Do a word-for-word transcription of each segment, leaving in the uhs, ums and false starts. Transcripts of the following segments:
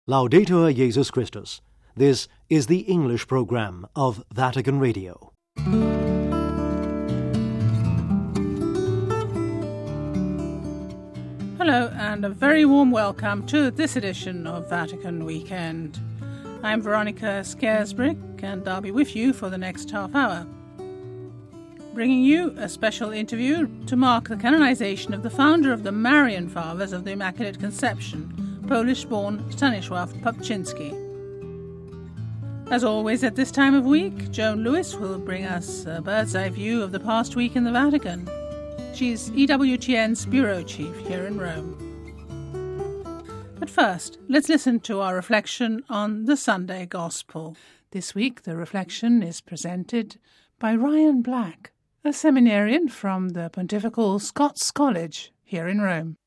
Laudetur Jesus Christus. This is the English program of Vatican Radio. Hello and a very warm welcome to this edition of Vatican Weekend. I'm Veronica Scaresbrick and I'll be with you for the next half hour, bringing you a special interview to mark the canonization of the founder of the Marian Fathers of the Immaculate Conception, Polish-born Stanisław Papczynski. As always at this time of week, Joan Lewis will bring us a bird's-eye view of the past week in the Vatican. She's E W T N's bureau chief here in Rome. But first, let's listen to our reflection on the Sunday Gospel. This week, the reflection is presented by Ryan Black, a seminarian from the Pontifical Scots College here in Rome.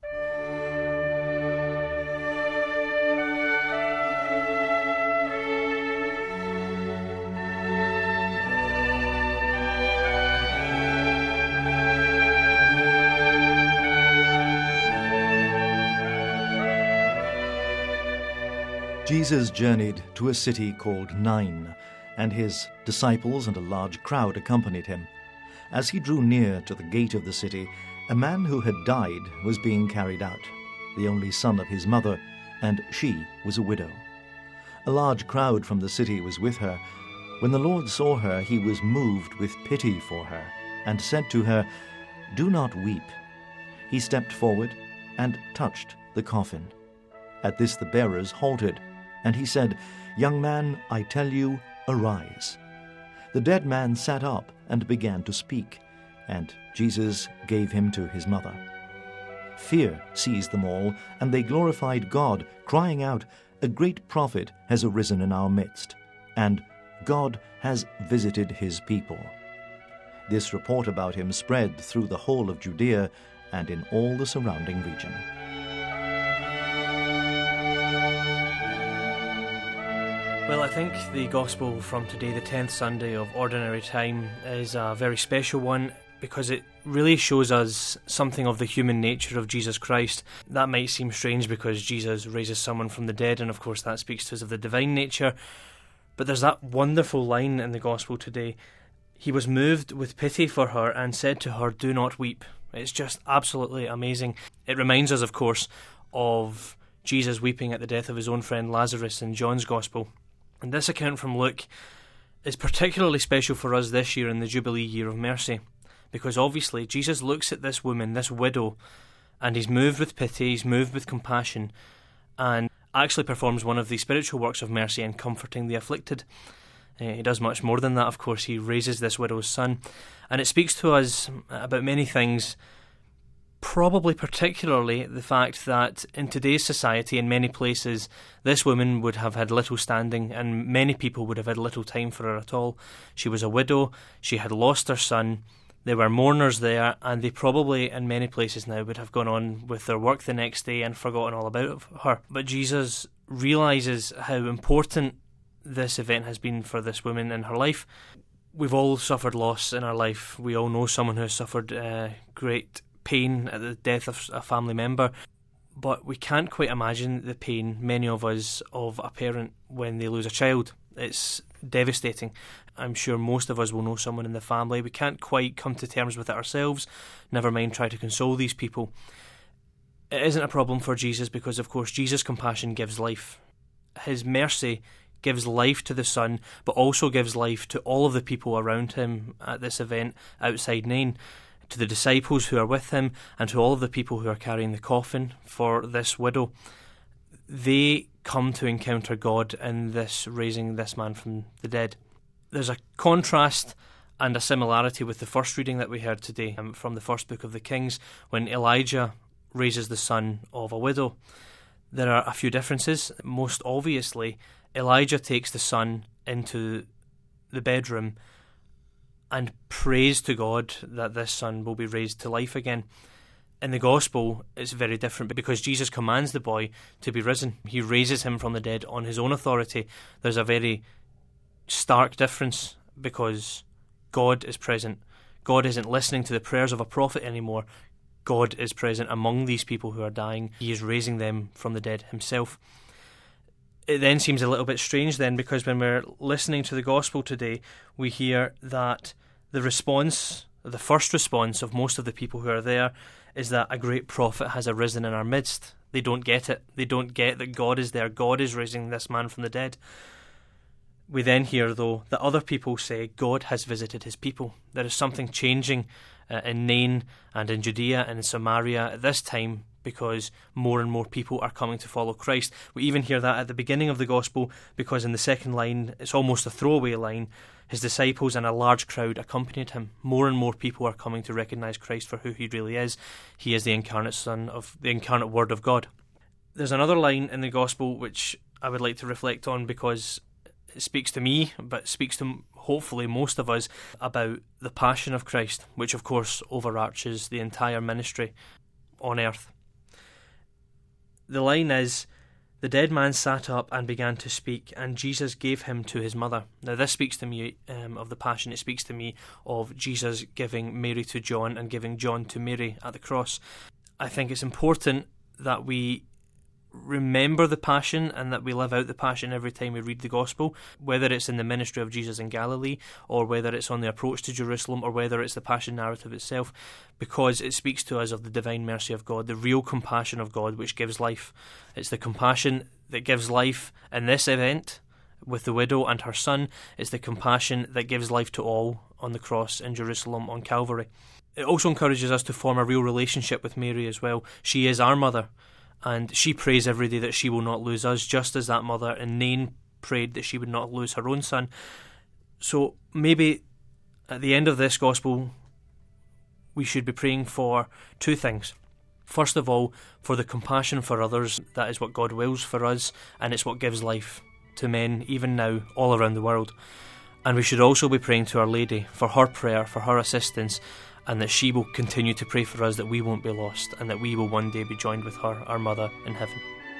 Jesus journeyed to a city called Nain, and his disciples and a large crowd accompanied him. As he drew near to the gate of the city, a man who had died was being carried out, the only son of his mother, and she was a widow. A large crowd from the city was with her. When the Lord saw her, he was moved with pity for her, and said to her, "Do not weep." He stepped forward and touched the coffin. At this the bearers halted, and he said, "Young man, I tell you, arise." The dead man sat up and began to speak, and Jesus gave him to his mother. Fear seized them all, and they glorified God, crying out, "A great prophet has arisen in our midst, and God has visited his people." This report about him spread through the whole of Judea and in all the surrounding region. Well, I think the Gospel from today, the tenth Sunday of Ordinary Time, is a very special one because it really shows us something of the human nature of Jesus Christ. That might seem strange because Jesus raises someone from the dead, and of course that speaks to us of the divine nature. But there's that wonderful line in the Gospel today. He was moved with pity for her and said to her, "Do not weep." It's just absolutely amazing. It reminds us, of course, of Jesus weeping at the death of his own friend Lazarus in John's Gospel. And this account from Luke is particularly special for us this year in the Jubilee Year of Mercy, because obviously Jesus looks at this woman, this widow, and he's moved with pity, he's moved with compassion, and actually performs one of the spiritual works of mercy in comforting the afflicted. Uh, he does much more than that, of course. He raises this widow's son, and it speaks to us about many things, probably particularly the fact that in today's society, in many places, this woman would have had little standing and many people would have had little time for her at all. She was a widow, she had lost her son, there were mourners there, and they probably in many places now would have gone on with their work the next day and forgotten all about her. But Jesus realises how important this event has been for this woman in her life. We've all suffered loss in our life. We all know someone who has suffered uh, great pain at the death of a family member, but we can't quite imagine the pain, many of us, of a parent when they lose a child. It's devastating. I'm sure most of us will know someone in the family. We can't quite come to terms with it ourselves, never mind try to console these people. It isn't a problem for Jesus because, of course, Jesus' compassion gives life. His mercy gives life to the Son, but also gives life to all of the people around him at this event outside Nain, to the disciples who are with him, and to all of the people who are carrying the coffin for this widow. They come to encounter God in this raising this man from the dead. There's a contrast and a similarity with the first reading that we heard today um, from the first book of the Kings, when Elijah raises the son of a widow. There are a few differences. Most obviously, Elijah takes the son into the bedroom and prays to God that this son will be raised to life again. In the Gospel, it's very different because Jesus commands the boy to be risen. He raises him from the dead on his own authority. There's a very stark difference because God is present. God isn't listening to the prayers of a prophet anymore. God is present among these people who are dying. He is raising them from the dead himself. it then seems a little bit strange then, because when we're listening to the gospel today, we hear that the response, the first response of most of the people who are there, is that a great prophet has arisen in our midst. They don't get it. They don't get that God is there. God is raising this man from the dead. We then hear, though, that other people say God has visited his people. There is something changing uh, in Nain and in Judea and in Samaria at this time, because more and more people are coming to follow Christ. We even hear that at the beginning of the Gospel, because in the second line, it's almost a throwaway line, his disciples and a large crowd accompanied him. More and more people are coming to recognise Christ for who he really is. He is the incarnate Son of the incarnate Word of God. There's another line in the Gospel which I would like to reflect on, because it speaks to me, but speaks to hopefully most of us, about the passion of Christ, which of course overarches the entire ministry on earth. The line is, "The dead man sat up and began to speak, and Jesus gave him to his mother." Now this speaks to me um, of the passion. It speaks to me of Jesus giving Mary to John and giving John to Mary at the cross. I think it's important that we remember the passion and that we live out the passion every time we read the gospel, whether it's in the ministry of Jesus in Galilee, or whether it's on the approach to Jerusalem, or whether it's the passion narrative itself, because it speaks to us of the divine mercy of God, the real compassion of God which gives life. It's the compassion that gives life in this event with the widow and her son. It's the compassion that gives life to all on the cross in Jerusalem on Calvary. It also encourages us to form a real relationship with Mary as well. She is our mother, and she prays every day that she will not lose us, just as that mother in Nain prayed that she would not lose her own son. So maybe at the end of this gospel, we should be praying for two things. First of all, for the compassion for others. That is what God wills for us, and it's what gives life to men, even now, all around the world. And we should also be praying to Our Lady for her prayer, for her assistance, and that she will continue to pray for us, that we won't be lost, and that we will one day be joined with her, our mother, in heaven.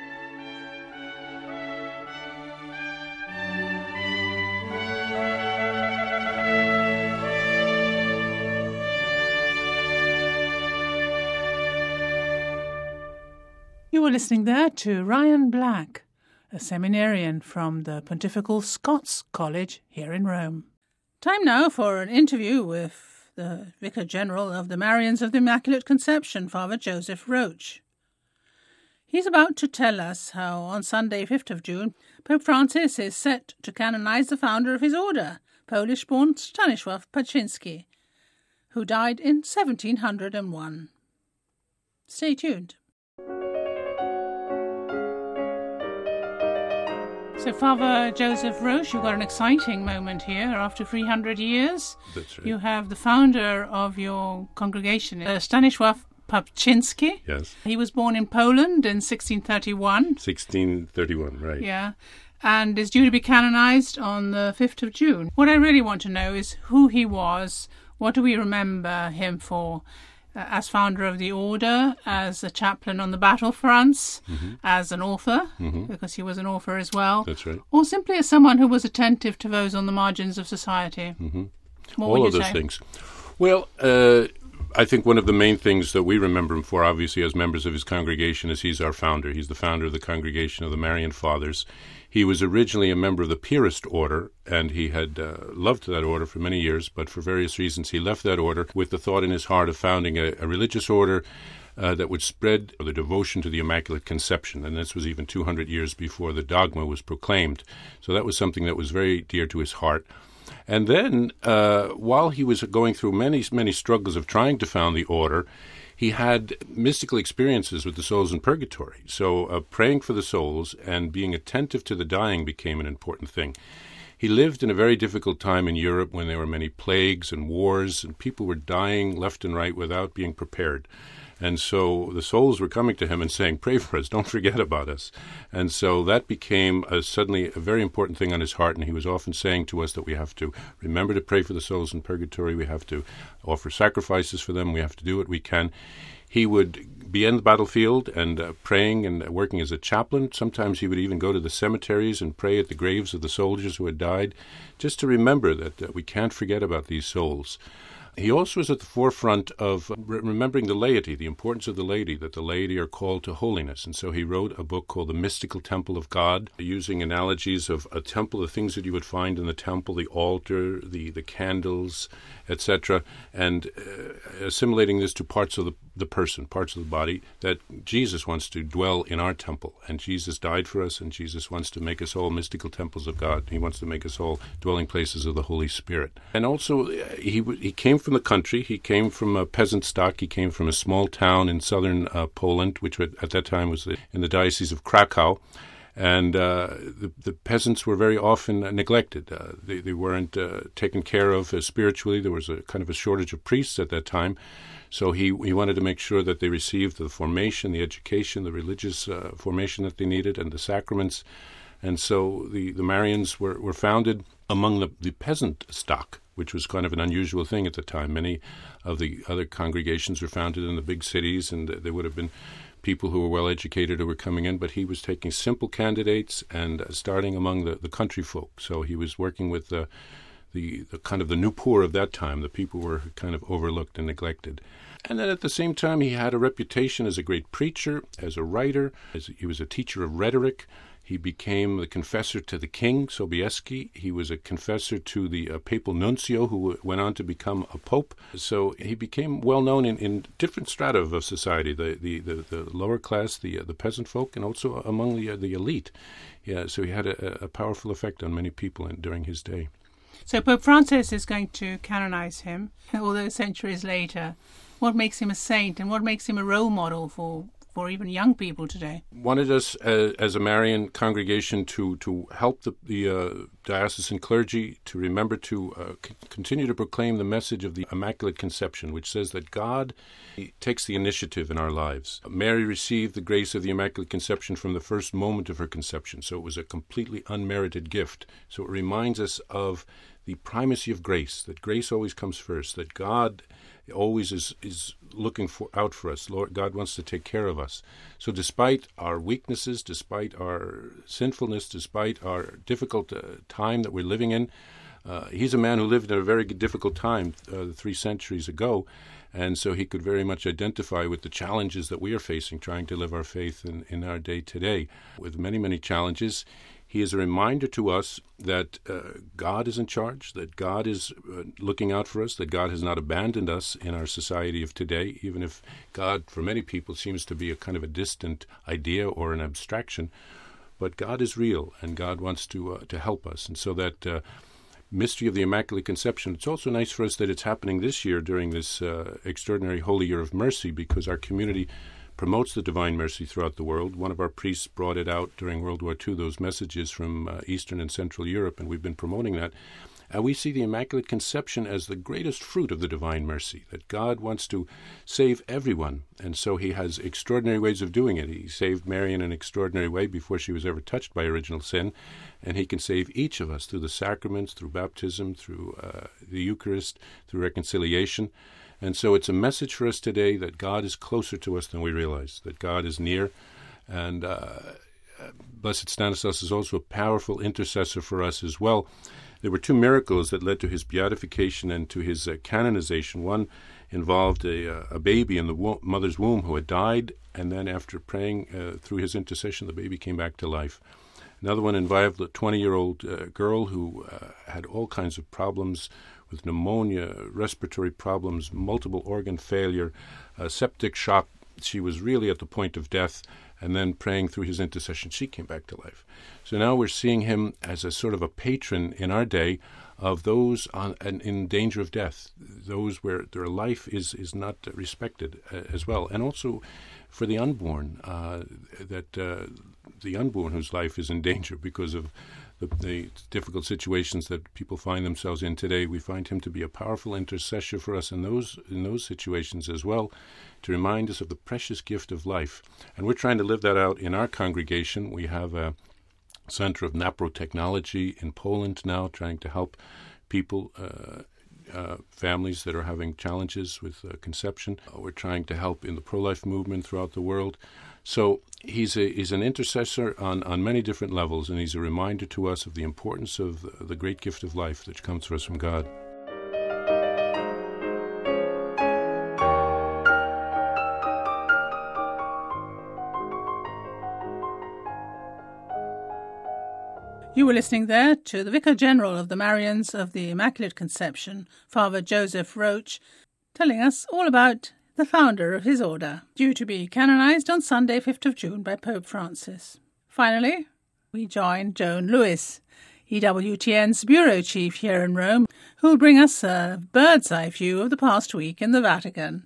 You were listening there to Ryan Black, a seminarian from the Pontifical Scots College here in Rome. Time now for an interview with the Vicar General of the Marians of the Immaculate Conception, Father Joseph Roach. He's about to tell us how on Sunday, fifth of June, Pope Francis is set to canonize the founder of his order, Polish-born Stanisław Paczynski, who died in seventeen hundred one. Stay tuned. So, Father Joseph Roach, you've got an exciting moment here after three hundred years. That's right. You have the founder of your congregation, uh, Stanisław Paczynski. Yes. He was born in Poland in sixteen thirty-one. sixteen thirty-one, right. Yeah. And is due to be canonized on the fifth of June. What I really want to know is who he was, what do we remember him for? Uh, as founder of the order, as a chaplain on the battlefronts, mm-hmm. as an author, mm-hmm. because he was an author as well. That's right. Or simply as someone who was attentive to those on the margins of society. Mm-hmm. What All would you of those say? things. Well, uh, I think one of the main things that we remember him for, obviously, as members of his congregation, is he's our founder. He's the founder of the Congregation of the Marian Fathers. He was originally a member of the Piarist order, and he had uh, loved that order for many years, but for various reasons he left that order with the thought in his heart of founding a, a religious order uh, that would spread the devotion to the Immaculate Conception, and this was even two hundred years before the dogma was proclaimed. So that was something that was very dear to his heart. And then, uh, while he was going through many, many struggles of trying to found the order, he had mystical experiences with the souls in purgatory. So uh, praying for the souls and being attentive to the dying became an important thing. He lived in a very difficult time in Europe when there were many plagues and wars, and people were dying left and right without being prepared. And so the souls were coming to him and saying, pray for us, don't forget about us. And so that became a, suddenly a very important thing on his heart, and he was often saying to us that we have to remember to pray for the souls in purgatory, we have to offer sacrifices for them, we have to do what we can. He would be in the battlefield and uh, praying and working as a chaplain. Sometimes he would even go to the cemeteries and pray at the graves of the soldiers who had died, just to remember that uh, we can't forget about these souls. He also is at the forefront of re- remembering the laity, the importance of the laity, that the laity are called to holiness. And so he wrote a book called The Mystical Temple of God, using analogies of a temple, the things that you would find in the temple, the altar, the, the candles, et cetera, and uh, assimilating this to parts of the, the person, parts of the body, that Jesus wants to dwell in our temple. And Jesus died for us, and Jesus wants to make us all mystical temples of God. He wants to make us all dwelling places of the Holy Spirit. And also, uh, he he came from the country. He came from a peasant stock. He came from a small town in southern uh, Poland, which at that time was in the Diocese of Krakow. And uh, the, the peasants were very often uh, neglected. Uh, they, they weren't uh, taken care of uh, spiritually. There was a kind of a shortage of priests at that time. So he, he wanted to make sure that they received the formation, the education, the religious uh, formation that they needed, and the sacraments. And so the, the Marians were, were founded among the, the peasant stock, which was kind of an unusual thing at the time. Many of the other congregations were founded in the big cities, and there would have been people who were well educated who were coming in, but he was taking simple candidates and uh, starting among the, the country folk. So he was working with the, the the kind of the new poor of that time, the people who were kind of overlooked and neglected. And then at the same time, he had a reputation as a great preacher, as a writer, as he was a teacher of rhetoric. He became the confessor to the king, Sobieski. He was a confessor to the uh, papal nuncio, who went on to become a pope. So he became well known in, in different strata of society, the the, the, the lower class, the uh, the peasant folk, and also among the uh, the elite. Yeah, so he had a, a powerful effect on many people in, during his day. So Pope Francis is going to canonize him, although centuries later. What makes him a saint, and what makes him a role model for for even young people today? Wanted us uh, as a Marian congregation to to help the, the uh, diocesan clergy to remember to uh, c- continue to proclaim the message of the Immaculate Conception, which says that God takes the initiative in our lives. Mary received the grace of the Immaculate Conception from the first moment of her conception, so it was a completely unmerited gift. So it reminds us of the primacy of grace, that grace always comes first, that God always is, is looking for out for us. Lord God wants to take care of us. So despite our weaknesses, despite our sinfulness, despite our difficult uh, time that we're living in, uh, he's a man who lived in a very difficult time uh, three centuries ago, and so he could very much identify with the challenges that we are facing, trying to live our faith in, in our day today. With many, many challenges, he is a reminder to us that uh, God is in charge, that God is uh, looking out for us, that God has not abandoned us in our society of today, even if God, for many people, seems to be a kind of a distant idea or an abstraction. But God is real, and God wants to uh, to help us. And so that uh, mystery of the Immaculate Conception, it's also nice for us that it's happening this year during this uh, extraordinary Holy Year of Mercy, because our community promotes the Divine Mercy throughout the world. One of our priests brought it out during World War Two, those messages from uh, Eastern and Central Europe, and we've been promoting that. And we see the Immaculate Conception as the greatest fruit of the Divine Mercy, that God wants to save everyone. And so he has extraordinary ways of doing it. He saved Mary in an extraordinary way before she was ever touched by original sin, and he can save each of us through the sacraments, through baptism, through uh, the Eucharist, through reconciliation. And so it's a message for us today that God is closer to us than we realize, that God is near. And uh, Blessed Stanislas is also a powerful intercessor for us as well. There were two miracles that led to his beatification and to his uh, canonization. One involved a, uh, a baby in the wo- mother's womb who had died, and then after praying uh, through his intercession, the baby came back to life. Another one involved a twenty-year-old uh, girl who uh, had all kinds of problems with pneumonia, respiratory problems, multiple organ failure, uh, septic shock. She was really at the point of death, and then praying through his intercession, she came back to life. So now we're seeing him as a sort of a patron in our day of those on, in danger of death, those where their life is, is not respected uh, as well. And also for the unborn, uh, that uh, the unborn whose life is in danger because of The, the difficult situations that people find themselves in today. We find him to be a powerful intercessor for us in those in those situations as well, to remind us of the precious gift of life. And we're trying to live that out in our congregation. We have a center of naprotechnology in Poland now, trying to help people, uh, uh, families that are having challenges with uh, conception. Uh, we're trying to help in the pro-life movement throughout the world. So he's a, he's an intercessor on, on many different levels, and he's a reminder to us of the importance of the great gift of life that comes to us from God. You were listening there to the Vicar General of the Marians of the Immaculate Conception, Father Joseph Roach, telling us all about the founder of his order, due to be canonised on Sunday, fifth of June by Pope Francis. Finally, we join Joan Lewis, E W T N's bureau chief here in Rome, who will bring us a bird's-eye view of the past week in the Vatican.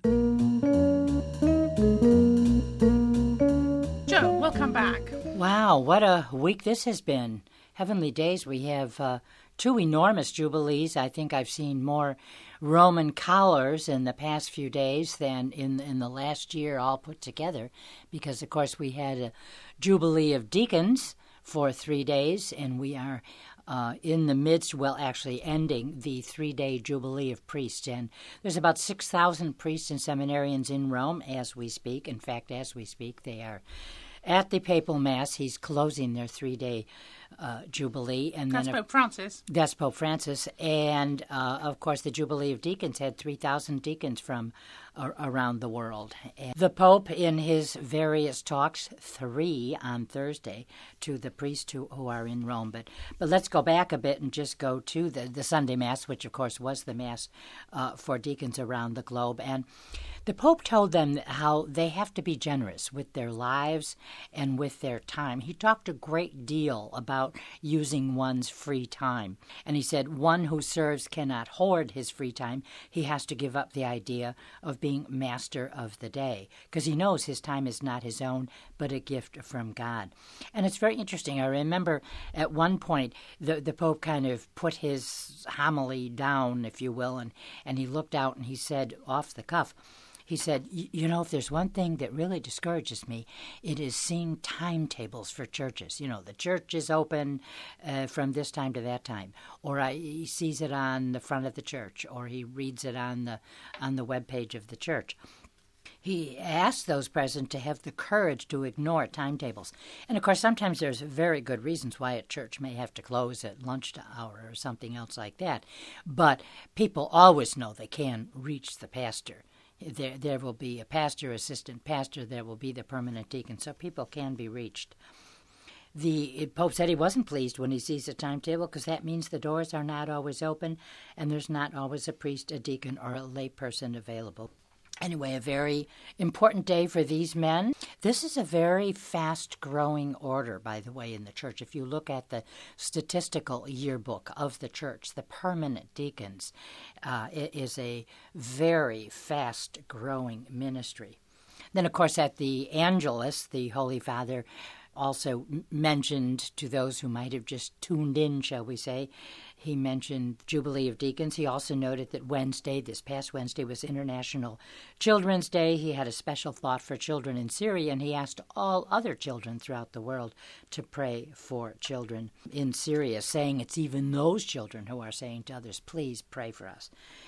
Joan, welcome back. Wow, what a week this has been. Heavenly Days, we have uh, two enormous jubilees. I think I've seen more Roman collars in the past few days than in in the last year all put together, because, of course, we had a Jubilee of Deacons for three days, and we are uh, in the midst, well, actually ending the three-day Jubilee of Priests. And there's about six thousand priests and seminarians in Rome as we speak. In fact, as we speak, they are at the Papal Mass. He's closing their three-day uh, Jubilee. And That's then, Pope Francis. That's Pope Francis. And, uh, of course, the Jubilee of Deacons had three thousand deacons from uh, around the world. And the Pope, in his various talks, three on Thursday, to the priests who, who are in Rome. But but let's go back a bit and just go to the, the Sunday Mass, which, of course, was the Mass uh, for deacons around the globe. And the Pope told them how they have to be generous with their lives and with their time. He talked a great deal about using one's free time. And he said one who serves cannot hoard his free time. He has to give up the idea of being master of the day, because he knows his time is not his own, but a gift from God. And it's very interesting. I remember at one point the, the Pope kind of put his homily down, if you will, and, and he looked out and he said off the cuff, he said, you know, if there's one thing that really discourages me, it is seeing timetables for churches. You know, the church is open uh, from this time to that time. Or I, he sees it on the front of the church, or he reads it on the on the webpage of the church. He asked those present to have the courage to ignore timetables. And, of course, sometimes there's very good reasons why a church may have to close at lunch hour or something else like that. But people always know they can reach the pastor. There, there will be a pastor, assistant pastor, there will be the permanent deacon, so people can be reached. The Pope said he wasn't pleased when he sees a timetable, because that means the doors are not always open and there's not always a priest, a deacon, or a lay person available. Anyway, a very important day for these men. This is a very fast-growing order, by the way, in the church. If you look at the statistical yearbook of the church, the permanent deacons, uh, it is a very fast-growing ministry. Then, of course, at the Angelus, the Holy Father also mentioned to those who might have just tuned in, shall we say, he mentioned Jubilee of Deacons. He also noted that Wednesday, this past Wednesday, was International Children's Day. He had a special thought for children in Syria, and he asked all other children throughout the world to pray for children in Syria, saying it's even those children who are saying to others, please pray for us.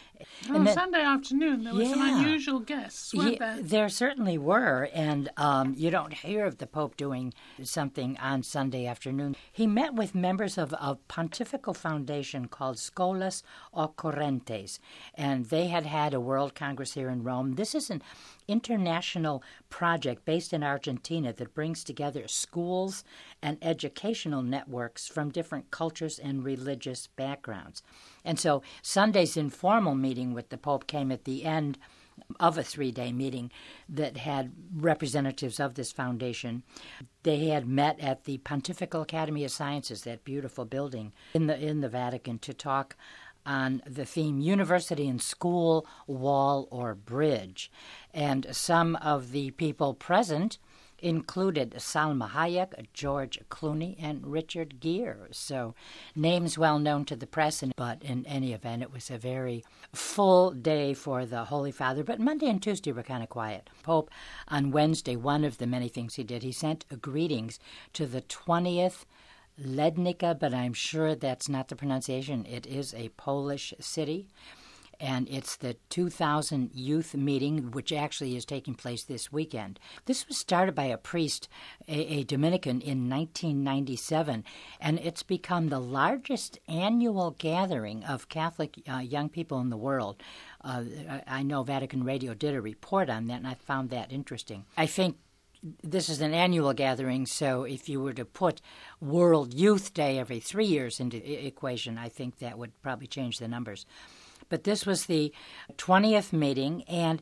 On then, Sunday afternoon, there were yeah, some unusual guests, weren't yeah, there? There certainly were, and um, you don't hear of the Pope doing something on Sunday afternoon. He met with members of a pontifical foundation called Scholas Occorrentes, and they had had a World Congress here in Rome. This is an international project based in Argentina that brings together schools and educational networks from different cultures and religious backgrounds. And so Sunday's informal meeting with the Pope came at the end of a three-day meeting that had representatives of this foundation. They had met at the Pontifical Academy of Sciences, that beautiful building in the in the Vatican, to talk on the theme University and School, Wall or Bridge. And some of the people present included Salma Hayek, George Clooney, and Richard Gere. So names well known to the press, but in any event, it was a very full day for the Holy Father. But Monday and Tuesday were kind of quiet. Pope, on Wednesday, one of the many things he did, he sent greetings to the twentieth Lednica, but I'm sure that's not the pronunciation. It is a Polish city. And it's the two thousand youth meeting, which actually is taking place this weekend. This was started by a priest, a, a Dominican, in nineteen ninety-seven, and it's become the largest annual gathering of Catholic uh, young people in the world. Uh, I know Vatican Radio did a report on that, and I found that interesting. I think this is an annual gathering, so if you were to put World Youth Day every three years into the equation, I think that would probably change the numbers. But this was the twentieth meeting, and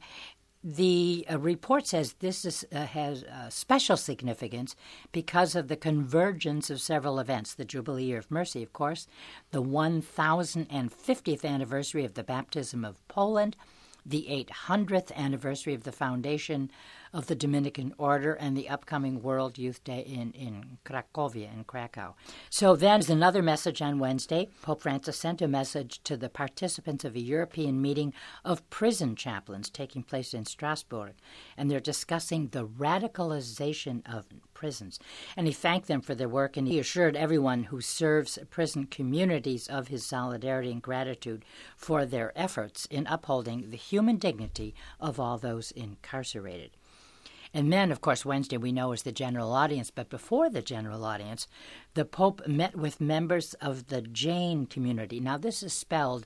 the uh, report says this is, uh, has uh, special significance because of the convergence of several events. The Jubilee Year of Mercy, of course, the one thousand fiftieth anniversary of the baptism of Poland, the eight hundredth anniversary of the foundation of the Dominican Order, and the upcoming World Youth Day in, in Cracovia, in Krakow. So then there's another message on Wednesday. Pope Francis sent a message to the participants of a European meeting of prison chaplains taking place in Strasbourg, and they're discussing the radicalization of prisons. And he thanked them for their work, and he assured everyone who serves prison communities of his solidarity and gratitude for their efforts in upholding the human dignity of all those incarcerated. And then, of course, Wednesday we know is the general audience, but before the general audience, the Pope met with members of the Jain community. Now, this is spelled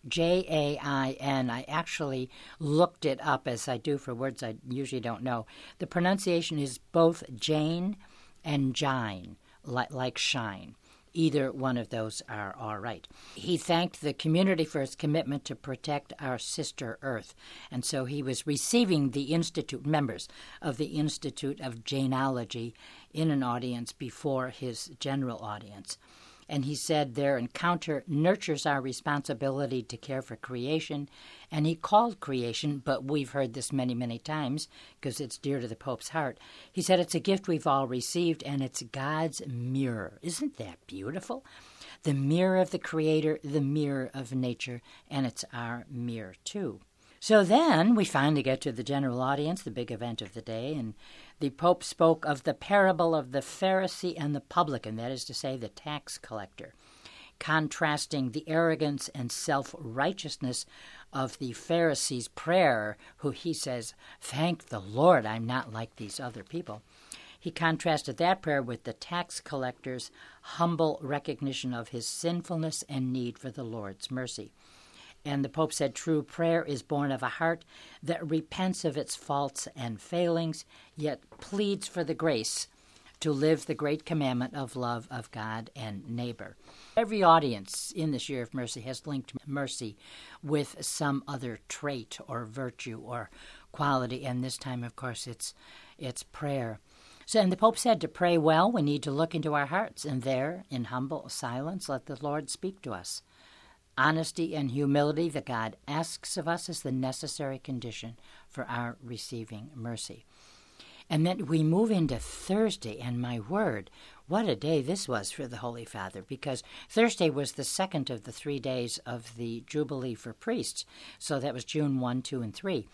J A I N. I actually looked it up, as I do for words I usually don't know. The pronunciation is both Jain and Jain, like, like shine. Either one of those are all right. He thanked the community for its commitment to protect our sister Earth. And so he was receiving the Institute, members of the Institute of Jainology, in an audience before his general audience. And he said their encounter nurtures our responsibility to care for creation. And he called creation, but we've heard this many, many times because it's dear to the Pope's heart. He said it's a gift we've all received, and it's God's mirror. Isn't that beautiful? The mirror of the Creator, the mirror of nature, and it's our mirror too. So then we finally get to the general audience, the big event of the day, and the Pope spoke of the parable of the Pharisee and the publican, that is to say, the tax collector, contrasting the arrogance and self-righteousness of the Pharisee's prayer, who he says, "Thank the Lord, I'm not like these other people." He contrasted that prayer with the tax collector's humble recognition of his sinfulness and need for the Lord's mercy. And the Pope said true prayer is born of a heart that repents of its faults and failings, yet pleads for the grace to live the great commandment of love of God and neighbor. Every audience in this Year of Mercy has linked mercy with some other trait or virtue or quality, and this time, of course, it's it's prayer. So, and the Pope said to pray well, we need to look into our hearts, and there, in humble silence, let the Lord speak to us. Honesty and humility that God asks of us is the necessary condition for our receiving mercy. And then we move into Thursday, and my word, what a day this was for the Holy Father, because Thursday was the second of the three days of the Jubilee for priests. So that was June first, two, and three.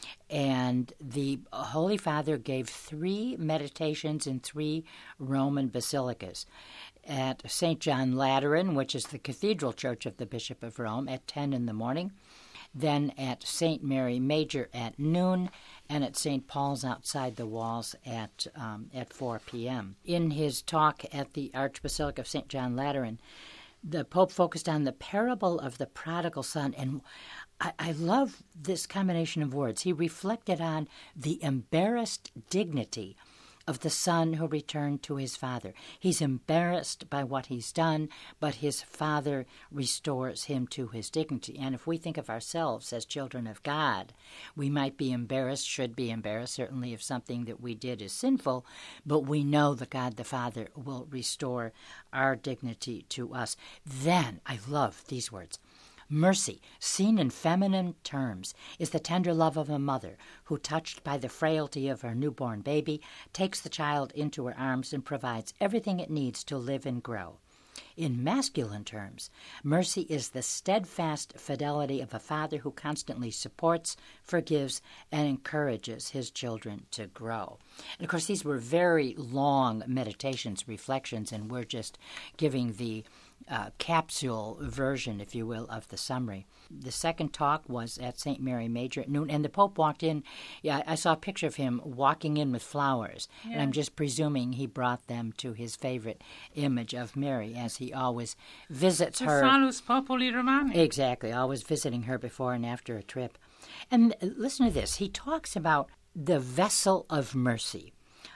And the Holy Father gave three meditations in three Roman basilicas. At Saint John Lateran, which is the cathedral church of the Bishop of Rome, at ten in the morning, then at Saint Mary Major at noon, and at Saint Paul's outside the walls at um, at four p.m. In his talk at the Archbasilica of Saint John Lateran, the Pope focused on the parable of the prodigal son, and I, I love this combination of words. He reflected on the embarrassed dignity of the son who returned to his father. He's embarrassed by what he's done, but his father restores him to his dignity. And if we think of ourselves as children of God, we might be embarrassed, should be embarrassed, certainly if something that we did is sinful, but we know that God the Father will restore our dignity to us. Then, I love these words, mercy, seen in feminine terms, is the tender love of a mother who, touched by the frailty of her newborn baby, takes the child into her arms and provides everything it needs to live and grow. In masculine terms, mercy is the steadfast fidelity of a father who constantly supports, forgives, and encourages his children to grow. And of course, these were very long meditations, reflections, and we're just giving the Uh, capsule version, if you will, of the summary. The second talk was at Saint Mary Major at noon, and the Pope walked in. Yeah, I saw a picture of him walking in with flowers, yeah. And I'm just presuming he brought them to his favorite image of Mary, as he always visits her. Salus Populi Romani. Exactly, always visiting her before and after a trip. And listen to this. He talks about the vessel of mercy.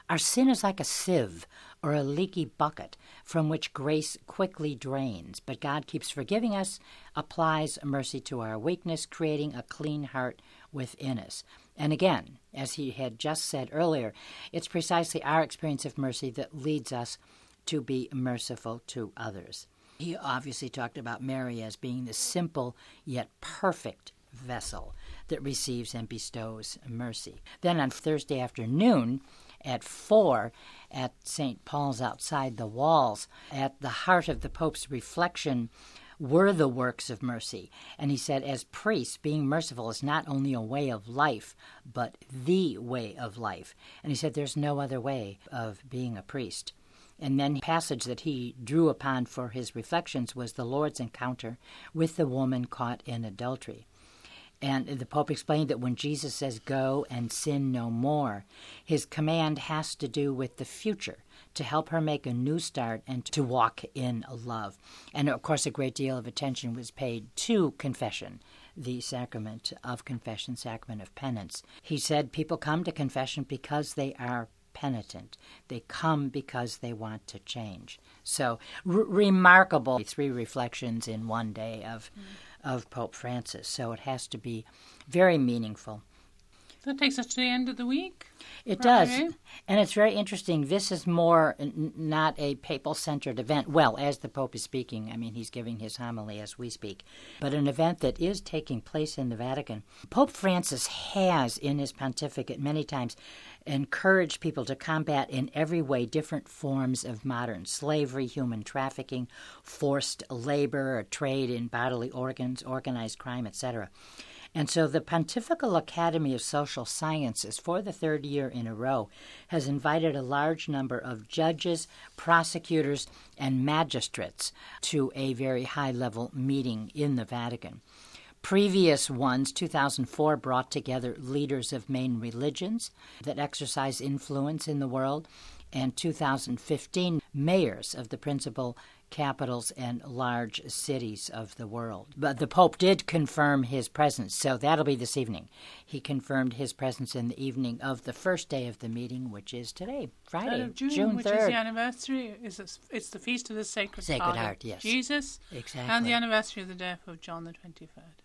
Our sin is like a sieve or a leaky bucket from which grace quickly drains, but God keeps forgiving us, applies mercy to our weakness, creating a clean heart within us. And again, as he had just said earlier, it's precisely our experience of mercy that leads us to be merciful to others. He obviously talked about Mary as being the simple yet perfect vessel that receives and bestows mercy. Then on Thursday afternoon at four at Saint Paul's outside the walls, at the heart of the Pope's reflection were the works of mercy. And he said, as priests, being merciful is not only a way of life, but the way of life. And he said there's no other way of being a priest. And then the passage that he drew upon for his reflections was the Lord's encounter with the woman caught in adultery. And the Pope explained that when Jesus says, go and sin no more, his command has to do with the future, to help her make a new start and to walk in love. And, of course, a great deal of attention was paid to confession, the sacrament of confession, sacrament of penance. He said people come to confession because they are penitent. They come because they want to change. So, r- remarkable three reflections in one day of... Mm. of Pope Francis, so it has to be very meaningful. That takes us to the end of the week. It does, and it's very interesting. This is more n- not a papal-centered event. Well, as the Pope is speaking, I mean, he's giving his homily as we speak, but an event that is taking place in the Vatican. Pope Francis has, in his pontificate many times, encouraged people to combat in every way different forms of modern slavery, human trafficking, forced labor, or trade in bodily organs, organized crime, et cetera. And so the Pontifical Academy of Social Sciences, for the third year in a row, has invited a large number of judges, prosecutors, and magistrates to a very high-level meeting in the Vatican. Previous ones, two thousand four, brought together leaders of main religions that exercise influence in the world, and two thousand fifteen, mayors of the principal capitals and large cities of the world. But the Pope did confirm his presence, so that'll be this evening. He confirmed his presence in the evening of the first day of the meeting, which is today, Friday, of June, June which third. Is the anniversary. Is it, it's the feast of the Sacred, Sacred Heart, Heart, yes. Jesus, exactly, and the anniversary of the death of John the twenty-third.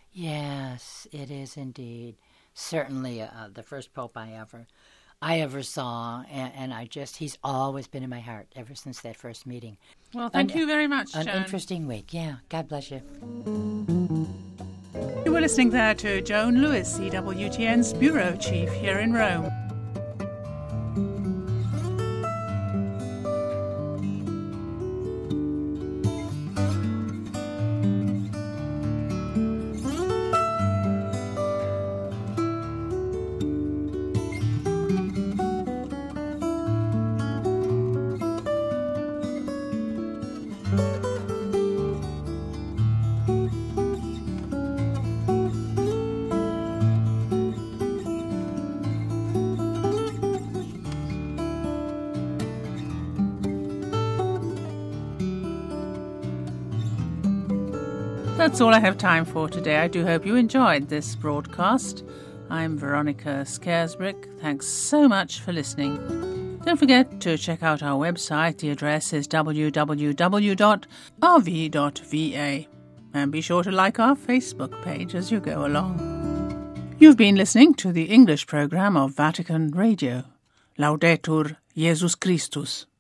Yes, it is indeed. Certainly, uh, the first Pope I ever. I ever saw, and, and I just, he's always been in my heart ever since that first meeting. Well, thank an, you very much, An Joan. interesting week, yeah. God bless you. You were listening there to Joan Lewis, E W T N's Bureau Chief here in Rome. That's all I have time for today. I do hope you enjoyed this broadcast. I'm Veronica Scaresbrick. Thanks so much for listening. Don't forget to check out our website. The address is w w w dot r v dot v a. And be sure to like our Facebook page as you go along. You've been listening to the English program of Vatican Radio. Laudetur Jesus Christus.